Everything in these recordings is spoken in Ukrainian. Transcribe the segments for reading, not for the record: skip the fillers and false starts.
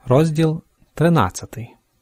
Розділ 13.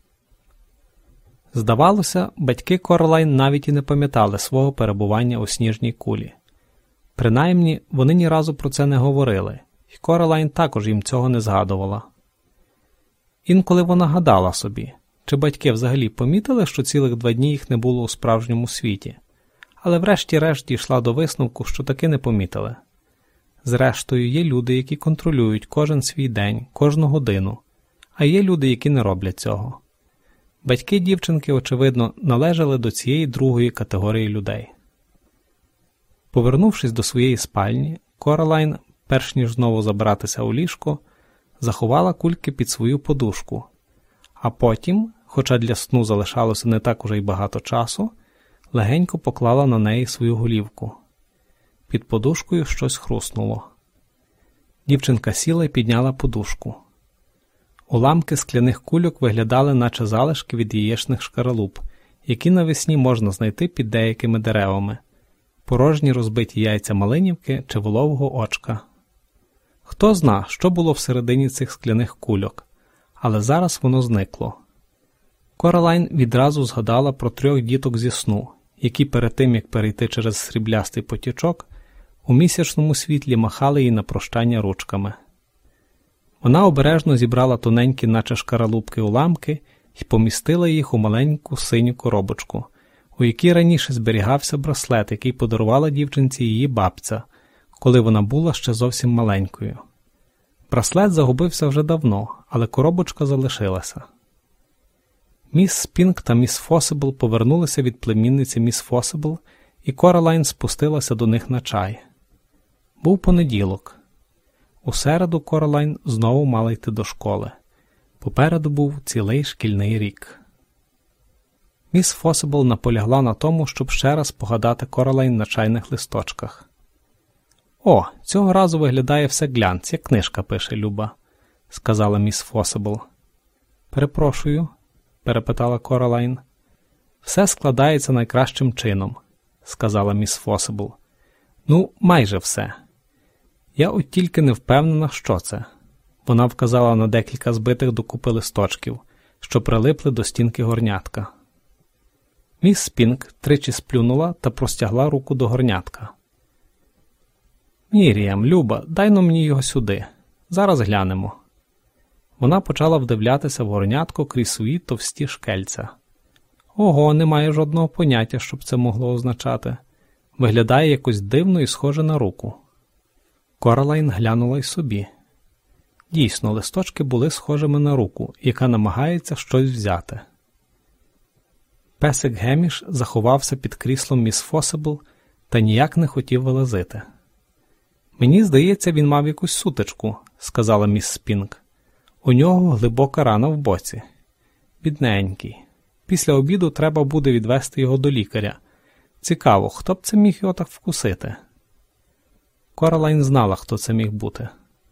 Здавалося, батьки Коралайн навіть і не пам'ятали свого перебування у сніжній кулі. Принаймні, вони ні разу про це не говорили, і Коралайн також їм цього не згадувала. Інколи вона гадала собі, чи батьки взагалі помітили, що цілих 2 дні їх не було у справжньому світі, але врешті-решт дійшла до висновку, що таки не помітили. Зрештою, є люди, які контролюють кожен свій день, кожну годину, а є люди, які не роблять цього. Батьки дівчинки, очевидно, належали до цієї другої категорії людей. Повернувшись до своєї спальні, Коралайн, перш ніж знову забратися у ліжко, заховала кульки під свою подушку, а потім, хоча для сну залишалося не так уже й багато часу, легенько поклала на неї свою голівку. Під подушкою щось хруснуло. Дівчинка сіла і підняла подушку. Уламки скляних кульок виглядали, наче залишки від яєчних шкаралуп, які навесні можна знайти під деякими деревами, порожні розбиті яйця малинівки чи волового очка. Хто зна, що було всередині цих скляних кульок, але зараз воно зникло. Коралайн відразу згадала про 3 діток зі сну, які перед тим, як перейти через сріблястий потічок, у місячному світлі махали їй на прощання ручками. Вона обережно зібрала тоненькі, наче шкаралупки, уламки і помістила їх у маленьку синю коробочку, у якій раніше зберігався браслет, який подарувала дівчинці її бабця, коли вона була ще зовсім маленькою. Браслет загубився вже давно, але коробочка залишилася. Міс Спінк та міс Фосибл повернулися від племінниці міс Фосибл, і Коралайн спустилася до них на чай. Був понеділок. У середу Коралайн знову мала йти до школи. Попереду був цілий шкільний рік. Міс Фосибл наполягла на тому, щоб ще раз погадати Коралайн на чайних листочках. «О, цього разу виглядає все глянц, як книжка пише, Люба», – сказала міс Фосибл. «Перепрошую», – перепитала Коралайн. «Все складається найкращим чином», – сказала міс Фосибл. «Ну, майже все. Я от тільки не впевнена, що це». Вона вказала на декілька збитих докупи листочків, що прилипли до стінки горнятка. Міс Спінк тричі сплюнула та простягла руку до горнятка. «Міріам, Люба, дай-но мені його сюди. Зараз глянемо». Вона почала вдивлятися в горнятко крізь свої товсті шкельця. Ого, немає жодного поняття, що б це могло означати. Виглядає якось дивно і схоже на руку. Коралайн глянула й собі. Дійсно, листочки були схожими на руку, яка намагається щось взяти. Песик Геміш заховався під кріслом міс Фосибл та ніяк не хотів вилазити. «Мені здається, він мав якусь сутичку», – сказала міс Спінк. «У нього глибока рана в боці. Бідненький. Після обіду треба буде відвести його до лікаря. Цікаво, хто б це міг його так вкусити?» Коралайн знала, хто це міг бути.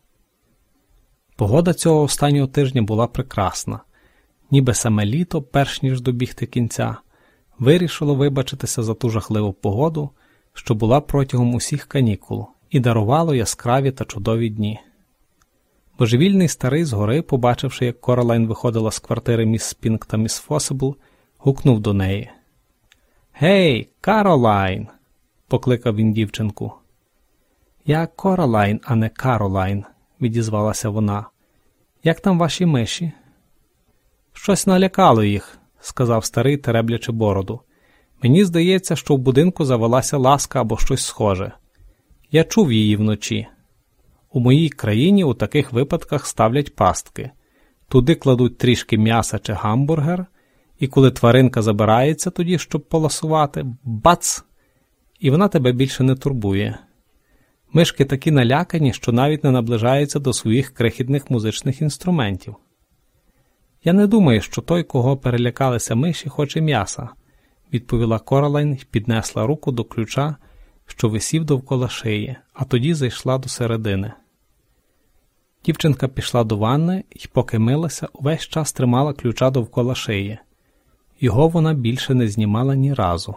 Погода цього останнього тижня була прекрасна. Ніби саме літо, перш ніж добігти кінця, вирішило вибачитися за ту жахливу погоду, що була протягом усіх канікул, і дарувало яскраві та чудові дні. Божевільний старий згори, побачивши, як Коралайн виходила з квартири міс Спінк та міс Фосибл, гукнув до неї. «Гей, Каролайн!» – покликав він дівчинку. «Я Коралайн, а не Каролайн», – відізвалася вона. «Як там ваші миші?» «Щось налякало їх», – сказав старий, тереблячи бороду. «Мені здається, що в будинку завелася ласка або щось схоже. Я чув її вночі. У моїй країні у таких випадках ставлять пастки. Туди кладуть трішки м'яса чи гамбургер, і коли тваринка забирається тоді, щоб поласувати, бац! І вона тебе більше не турбує. Мишки такі налякані, що навіть не наближаються до своїх крихітних музичних інструментів. Я не думаю, що той, кого перелякалися миші, хоче м'яса», – відповіла Коралайн і піднесла руку до ключа, що висів довкола шиї, а тоді зайшла до середини. Дівчинка пішла до ванни і, поки милася, увесь час тримала ключа довкола шиї. Його вона більше не знімала ні разу.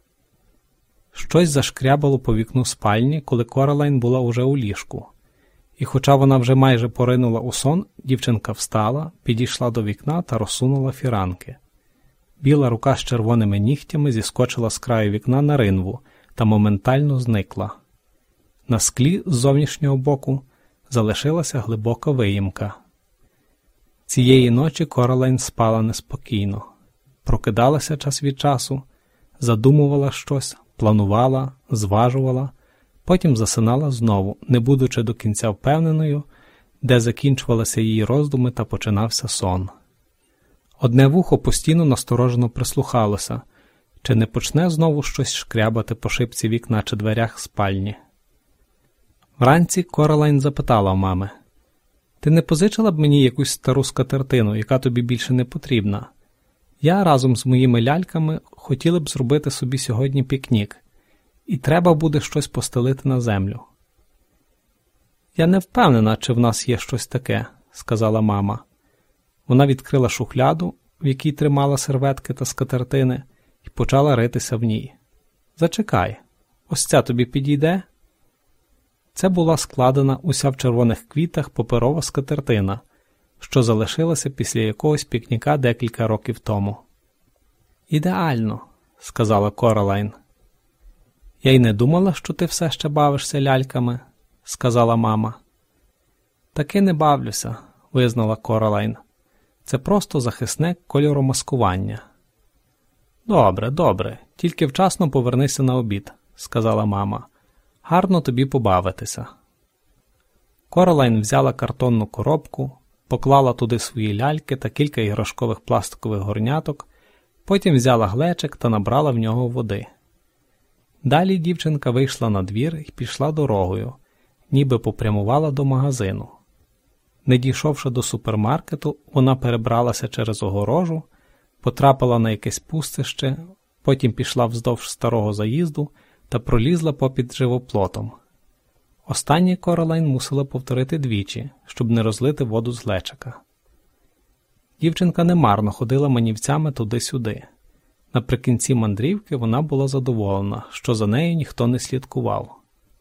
Щось зашкрябало по вікну спальні, коли Коралайн була уже у ліжку, І хоча вона вже майже поринула у сон, дівчинка встала, підійшла до вікна та розсунула фіранки. Біла рука з червоними нігтями зіскочила з краю вікна на ринву та моментально зникла. На склі з зовнішнього боку залишилася глибока виїмка. Цієї ночі Коралайн спала неспокійно. Прокидалася час від часу, задумувала щось, планувала, зважувала, потім засинала знову, не будучи до кінця впевненою, де закінчувалися її роздуми та починався сон. Одне вухо постійно насторожено прислухалося, чи не почне знову щось шкрябати по шибці вікна чи дверях спальні. Вранці Коралайн запитала мами: «Ти не позичила б мені якусь стару скатертину, яка тобі більше не потрібна? Я разом з моїми ляльками хотіли б зробити собі сьогодні пікнік, і треба буде щось постелити на землю». «Я не впевнена, чи в нас є щось таке», – сказала мама. Вона відкрила шухляду, в якій тримала серветки та скатертини, і почала ритися в ній. «Зачекай, ось ця тобі підійде?» Це була складена уся в червоних квітах паперова скатертина, що залишилася після якогось пікніка декілька років тому. «Ідеально», – сказала Коралайн. «Я й не думала, що ти все ще бавишся ляльками», – сказала мама. «Таки не бавлюся», – визнала Коралайн. «Це просто захисне кольоромаскування». «Добре, добре, тільки вчасно повернися на обід», – сказала мама. «Гарно тобі побавитися». Коралайн взяла картонну коробку, поклала туди свої ляльки та кілька іграшкових пластикових горняток, потім взяла глечик та набрала в нього води. Далі дівчинка вийшла на двір і пішла дорогою, ніби попрямувала до магазину. Не дійшовши до супермаркету, вона перебралася через огорожу, потрапила на якесь пустище, потім пішла вздовж старого заїзду та пролізла попід живоплотом. Останнє Коралайн мусила повторити двічі, щоб не розлити воду з глечика. Дівчинка немарно ходила манівцями туди-сюди. Наприкінці мандрівки вона була задоволена, що за нею ніхто не слідкував.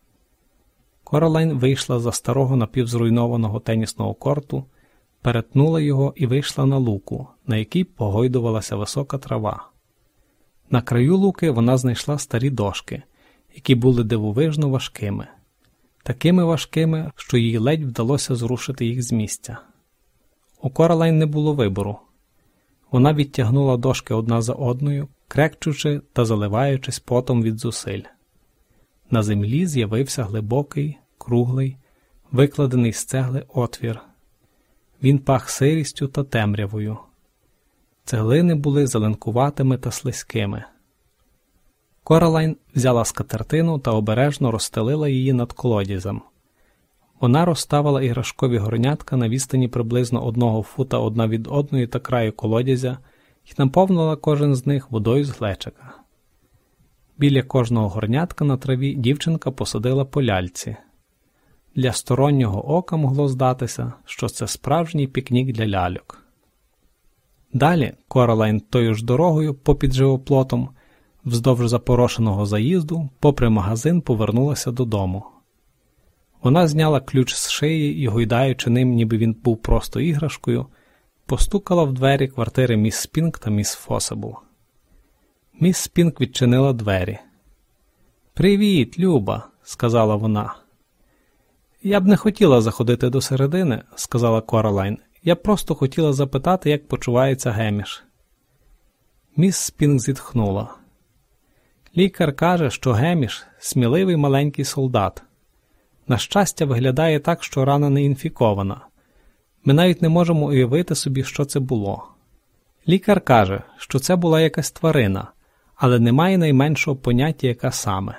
Коралайн вийшла за старого напівзруйнованого тенісного корту, перетнула його і вийшла на луку, на якій погойдувалася висока трава. На краю луки вона знайшла старі дошки, які були дивовижно важкими. Такими важкими, що їй ледь вдалося зрушити їх з місця. У Коралайн не було вибору. Вона відтягнула дошки одна за одною, крекчучи та заливаючись потом від зусиль. На землі з'явився глибокий, круглий, викладений з цегли отвір. Він пах сирістю та темрявою. Цеглини були зеленкуватими та слизькими. Коралайн взяла скатертину та обережно розстелила її над колодязем. Вона розставила іграшкові горнятка на відстані приблизно 1 фута одна від одної та краю колодязя і наповнила кожен з них водою з глечика. Біля кожного горнятка на траві дівчинка посадила по ляльці. Для стороннього ока могло здатися, що це справжній пікнік для ляльок. Далі Коралайн тою ж дорогою попід живоплотом, вздовж запорошеного заїзду, попри магазин повернулася додому. Вона зняла ключ з шиї і, гойдаючи ним, ніби він був просто іграшкою, постукала в двері квартири міс Спінк та міс Фосебл. Міс Спінк відчинила двері. «Привіт, Люба», – сказала вона. «Я б не хотіла заходити до середини», – сказала Коралайн. «Я просто хотіла запитати, як почувається Геміш». Міс Спінк зітхнула. «Лікар каже, що Геміш – сміливий маленький солдат. На щастя, виглядає так, що рана не інфікована. Ми навіть не можемо уявити собі, що це було. Лікар каже, що це була якась тварина, але немає найменшого поняття, яка саме.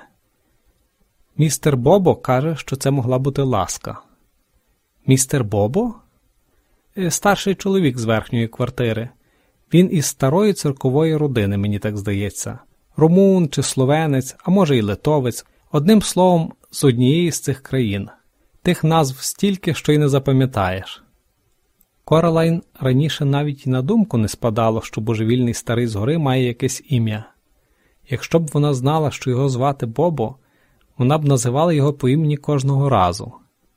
Містер Бобо каже, що це могла бути ласка». «Містер Бобо?» «Старший чоловік з верхньої квартири. Він із старої циркової родини, мені так здається. Румун чи словенець, а може й литовець. Одним словом, з однієї з цих країн. Тих назв стільки, що й не запам'ятаєш». Коралайн раніше навіть і на думку не спадало, що божевільний старий згори має якесь ім'я. Якщо б вона знала, що його звати Бобо, вона б називала його по імені кожного разу.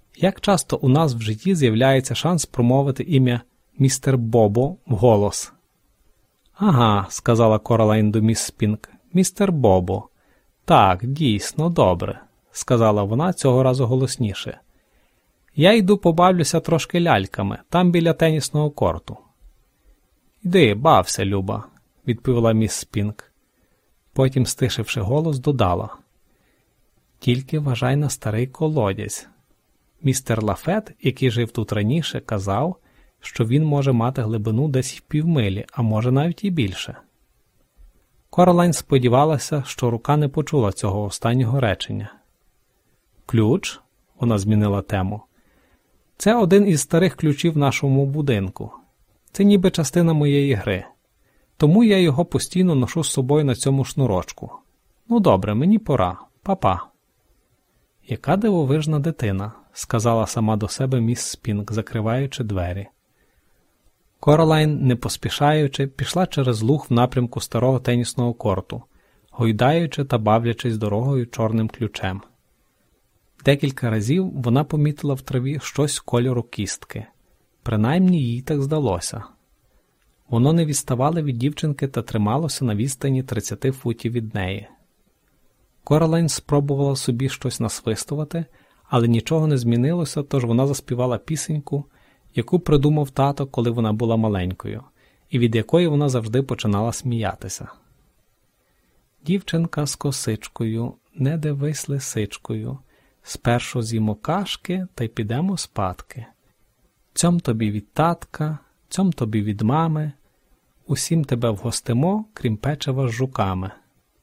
Як часто у нас в житті з'являється шанс промовити ім'я містер Бобо вголос? «Ага», – сказала Коралайн до міс Спінк, – «містер Бобо». «Так, дійсно, добре», – сказала вона цього разу голосніше. «Я йду побавлюся трошки ляльками, там біля тенісного корту». «Іди, бався, Люба», – відповіла міс Спінк. Потім, стишивши голос, додала. «Тільки вважай на старий колодязь. Містер Лафет, який жив тут раніше, казав, що він може мати глибину десь в півмилі, а може навіть і більше». Коралайн сподівалася, що рука не почула цього останнього речення. «Ключ?» – вона змінила тему. «Це один із старих ключів в нашому будинку. Це ніби частина моєї гри. Тому я його постійно ношу з собою на цьому шнурочку. Ну добре, мені пора. Па-па». «Яка дивовижна дитина», – сказала сама до себе міс Спінк, закриваючи двері. Коралайн, не поспішаючи, пішла через луг в напрямку старого тенісного корту, гойдаючи та бавлячись дорогою чорним ключем. Декілька разів вона помітила в траві щось кольору кістки. Принаймні їй так здалося. Воно не відставало від дівчинки та трималося на відстані 30 футів від неї. Коралайн спробувала собі щось насвистувати, але нічого не змінилося, тож вона заспівала пісеньку, яку придумав тато, коли вона була маленькою, і від якої вона завжди починала сміятися. «Дівчинка з косичкою, не дивись лисичкою, спершу з'їмо кашки та й підемо спадки. Цьом тобі від татка, цьом тобі від мами, усім тебе вгостимо, крім печива з жуками».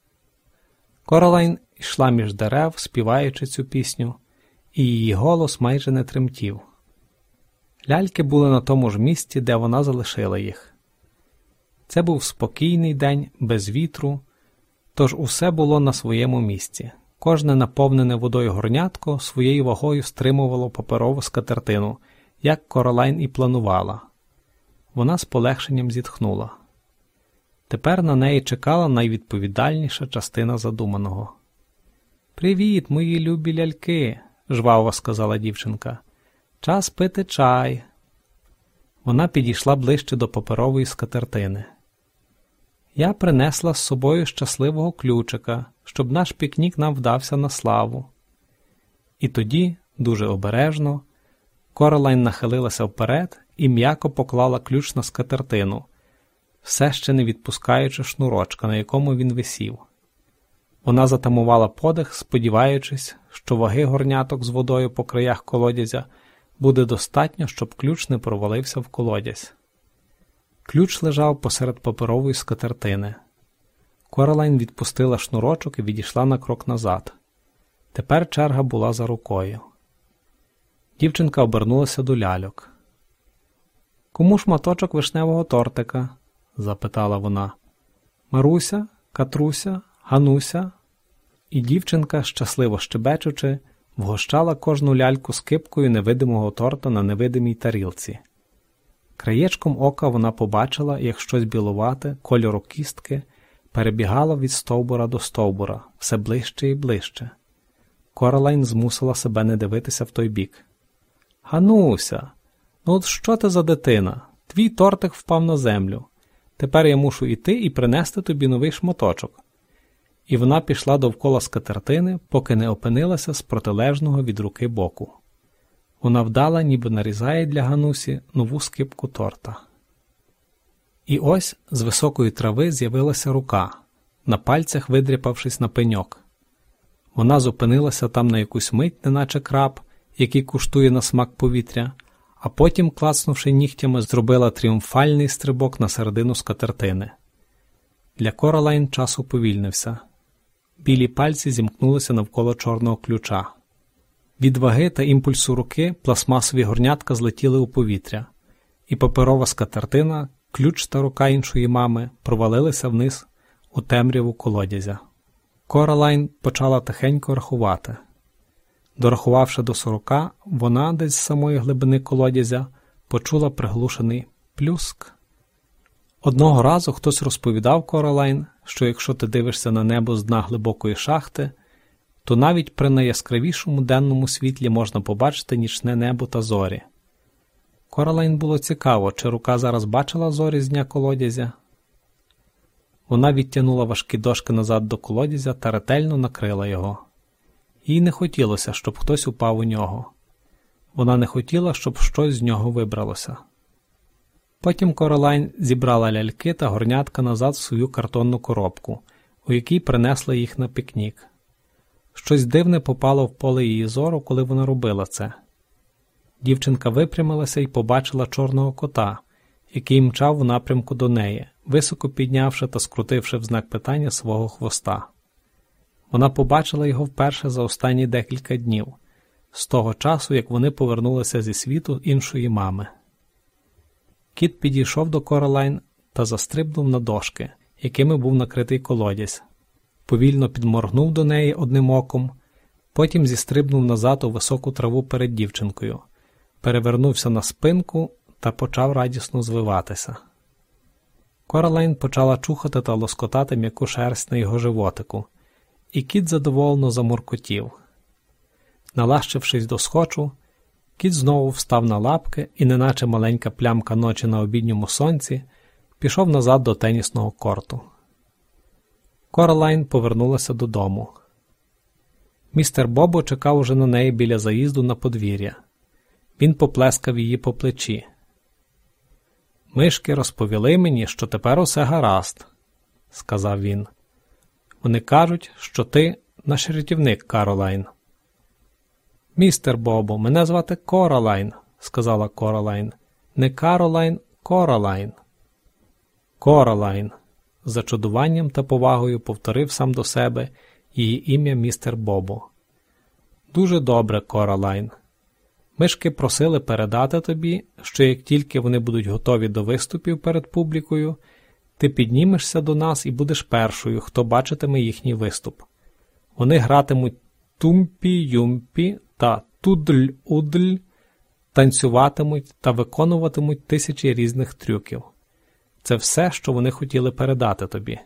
Коралайн йшла між дерев, співаючи цю пісню, і її голос майже не тремтів. Ляльки були на тому ж місці, де вона залишила їх. Це був спокійний день, без вітру, тож усе було на своєму місці. Кожне наповнене водою горнятко своєю вагою стримувало паперову скатертину, як Коралайн і планувала. Вона з полегшенням зітхнула. Тепер на неї чекала найвідповідальніша частина задуманого. «Привіт, мої любі ляльки!» – жваво сказала дівчинка. «Час пити чай». Вона підійшла ближче до паперової скатертини. «Я принесла з собою щасливого ключика, щоб наш пікнік нам вдався на славу». І тоді, дуже обережно, Коралайн нахилилася вперед і м'яко поклала ключ на скатертину, все ще не відпускаючи шнурочка, на якому він висів. Вона затамувала подих, сподіваючись, що ваги горняток з водою по краях колодязя буде достатньо, щоб ключ не провалився в колодязь. Ключ лежав посеред паперової скатертини. Коралайн відпустила шнурочок і відійшла на крок назад. Тепер черга була за рукою. Дівчинка обернулася до ляльок. «Кому шматочок вишневого тортика?» – запитала вона. «Маруся? Катруся? Гануся?» І дівчинка, щасливо щебечучи, вгощала кожну ляльку скипкою невидимого торта на невидимій тарілці. Краєчком ока вона побачила, як щось білувате, кольору кістки, перебігало від стовбура до стовбура, все ближче і ближче. Коралайн змусила себе не дивитися в той бік. «Гануся, ну от що ти за дитина? Твій тортик впав на землю. Тепер я мушу іти і принести тобі новий шматочок». І вона пішла довкола скатертини, поки не опинилася з протилежного від руки боку. Вона вдала, ніби нарізає для Ганусі нову скипку торта. І ось з високої трави з'явилася рука, на пальцях видряпавшись на пеньок. Вона зупинилася там на якусь мить, неначе краб, який куштує на смак повітря, а потім, клацнувши нігтями, зробила тріумфальний стрибок на середину скатертини. Для Коралайн час уповільнився. Білі пальці зімкнулися навколо чорного ключа. Від ваги та імпульсу руки пластмасові горнятка злетіли у повітря, і паперова скатертина, ключ та рука іншої мами провалилися вниз у темряву колодязя. Коралайн почала тихенько рахувати. Дорахувавши до 40, вона десь з самої глибини колодязя почула приглушений плюск. Одного разу хтось розповідав Коралайн, що якщо ти дивишся на небо з дна глибокої шахти, то навіть при найяскравішому денному світлі можна побачити нічне небо та зорі. Коралайн було цікаво, чи рука зараз бачила зорі з дня колодязя. Вона відтягнула важкі дошки назад до колодязя та ретельно накрила його. Їй не хотілося, щоб хтось упав у нього. Вона не хотіла, щоб щось з нього вибралося. Потім Коралайн зібрала ляльки та горнятка назад в свою картонну коробку, у якій принесла їх на пікнік. Щось дивне попало в поле її зору, коли вона робила це. Дівчинка випрямилася і побачила чорного кота, який мчав у напрямку до неї, високо піднявши та скрутивши в знак питання свого хвоста. Вона побачила його вперше за останні декілька днів, з того часу, як вони повернулися зі світу іншої мами. Кіт підійшов до Коралайн та застрибнув на дошки, якими був накритий колодязь. Повільно підморгнув до неї одним оком, потім зістрибнув назад у високу траву перед дівчинкою, перевернувся на спинку та почав радісно звиватися. Коралайн почала чухати та лоскотати м'яку шерсть на його животику, і кіт задоволено замуркотів. Налащившись до схочу, кіт знову встав на лапки і, неначе маленька плямка ночі на обідньому сонці, пішов назад до тенісного корту. Коралайн повернулася додому. Містер Бобо чекав уже на неї біля заїзду на подвір'я. Він поплескав її по плечі. «Мишки розповіли мені, що тепер усе гаразд», – сказав він. «Вони кажуть, що ти наш рятівник, Коралайн». «Містер Бобо, мене звати Коралайн», – сказала Коралайн. «Не Каролайн, Коралайн». «Коралайн», – з зачудуванням та повагою повторив сам до себе її ім'я містер Бобо. «Дуже добре, Коралайн. Мишки просили передати тобі, що як тільки вони будуть готові до виступів перед публікою, ти піднімешся до нас і будеш першою, хто бачитиме їхній виступ. Вони гратимуть тумпі-юмпі та тудль-удль, танцюватимуть та виконуватимуть тисячі різних трюків. Це все, що вони хотіли передати тобі».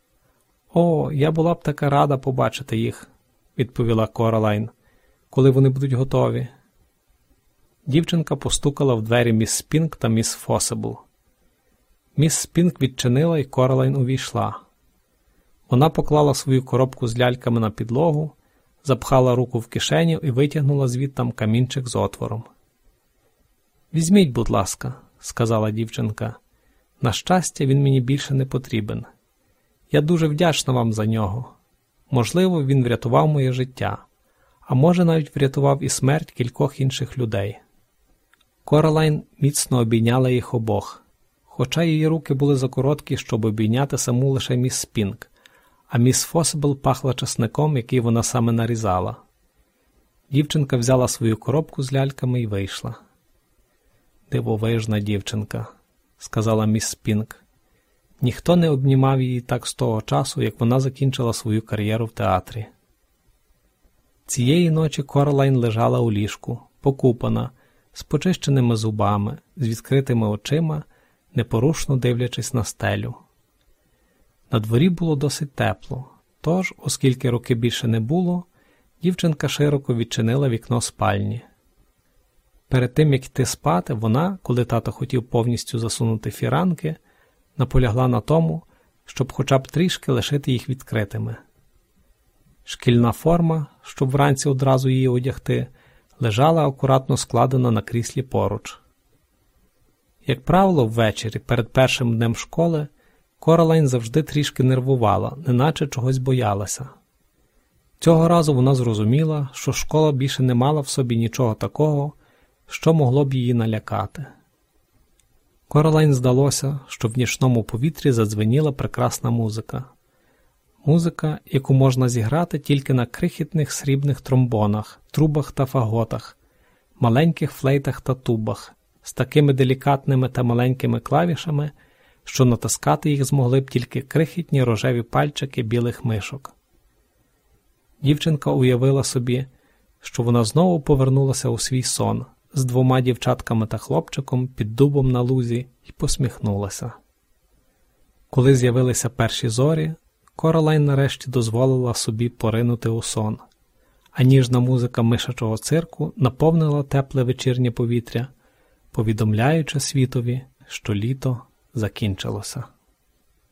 «О, я була б така рада побачити їх», – відповіла Коралайн, – «коли вони будуть готові». Дівчинка постукала в двері міс Спінк та міс Фосибл. Міс Спінк відчинила, і Коралайн увійшла. Вона поклала свою коробку з ляльками на підлогу, запхала руку в кишеню і витягнула звідтам камінчик з отвором. «Візьміть, будь ласка», – сказала дівчинка. «На щастя, він мені більше не потрібен. Я дуже вдячна вам за нього. Можливо, він врятував моє життя, а може навіть врятував і смерть кількох інших людей». Коралайн міцно обійняла їх обох, хоча її руки були закороткі, щоб обійняти саму лише міс Спінк, а міс Фосибл пахла часником, який вона саме нарізала. Дівчинка взяла свою коробку з ляльками і вийшла. «Дивовижна дівчинка», – сказала міс Спінк. Ніхто не обнімав її так з того часу, як вона закінчила свою кар'єру в театрі. Цієї ночі Коралайн лежала у ліжку, покупана, з почищеними зубами, з відкритими очима, непорушно дивлячись на стелю. На дворі було досить тепло, тож, оскільки руки більше не було, дівчинка широко відчинила вікно спальні. Перед тим, як йти спати, вона, коли тато хотів повністю засунути фіранки, наполягла на тому, щоб хоча б трішки лишити їх відкритими. Шкільна форма, щоб вранці одразу її одягти, лежала акуратно складена на кріслі поруч. Як правило, ввечері, перед першим днем школи, Коралайн завжди трішки нервувала, неначе чогось боялася. Цього разу вона зрозуміла, що школа більше не мала в собі нічого такого, що могло б її налякати. Коралайн здалося, що в нічному повітрі задзвеніла прекрасна музика. Музика, яку можна зіграти тільки на крихітних срібних тромбонах, трубах та фаготах, маленьких флейтах та тубах, з такими делікатними та маленькими клавішами, що натискати їх змогли б тільки крихітні рожеві пальчики білих мишок. Дівчинка уявила собі, що вона знову повернулася у свій сон з двома дівчатками та хлопчиком під дубом на лузі і посміхнулася. Коли з'явилися перші зорі, Коралайн нарешті дозволила собі поринути у сон. а ніжна музика мишачого цирку наповнила тепле вечірнє повітря, повідомляючи світові, що літо закінчилося.